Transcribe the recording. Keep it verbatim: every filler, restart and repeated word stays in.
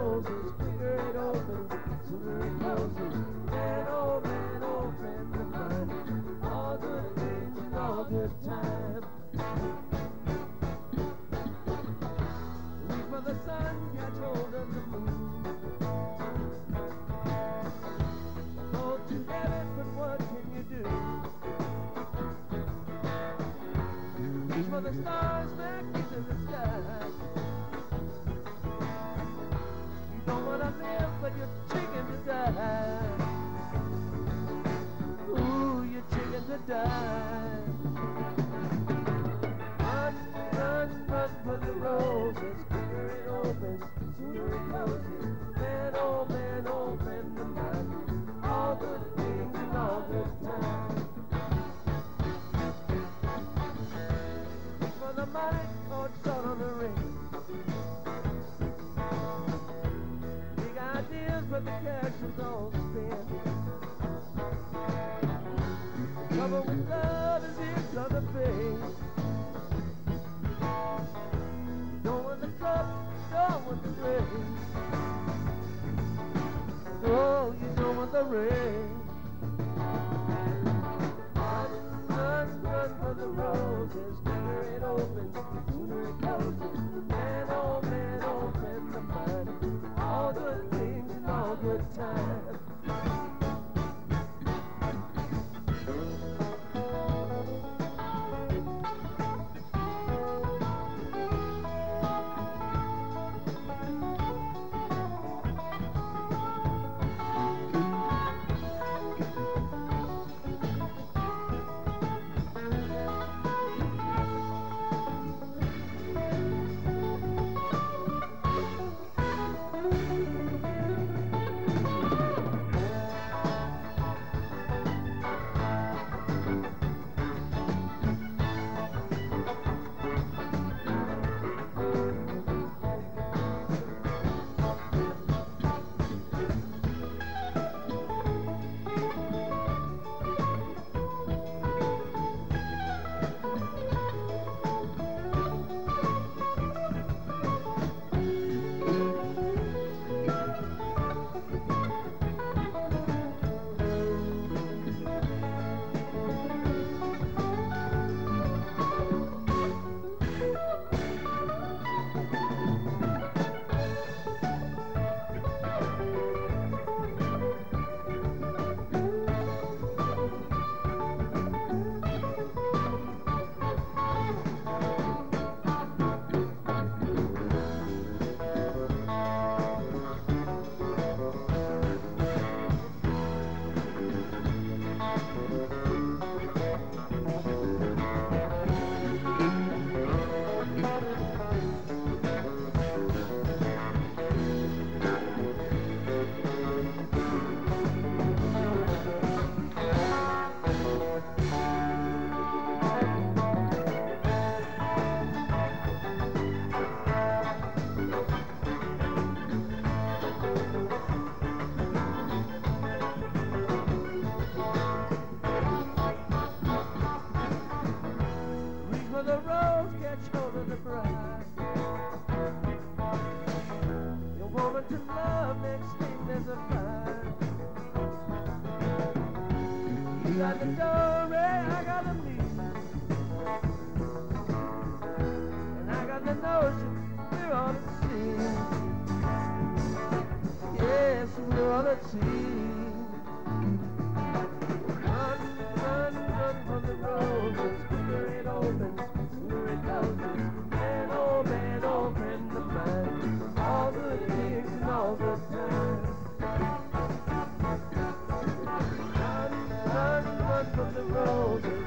roses, quicker it opens, sooner it closes. Man, oh man, oh friend of mine, all good things and all good times. Reach for the sun, catch hold of the moon. Hold together, but what can you do? Reach for the stars back into the sky. You don't want to live, but you're chicken to die. Ooh, you're chicken to die. Run, run, run for the roses. Quicker it opens, sooner it closes. Man, oh man, oh friend of mine, all good things and all good times. For the mic, oh, it's out on the ring. Big ideas, but the cash is all spent. Trouble with love is it's on the face. Don't want the cup, don't want the rain. Oh, you don't want the rain. Run, run, run for the roses. Quicker it opens, sooner it closes. Man, oh man, oh friend of mine, all good things and all good times. For the rose, catch hold of the bride. Your woman to love, next thing there's a fire. You got the door, I got the lead. And I got the notion we're all at sea. Yes, we're all at sea. Run, run, run for the roses. Quicker it opens, sooner it closes. Man, oh man, oh friend of mine, all good things and all good times. Run, run, run for the roses.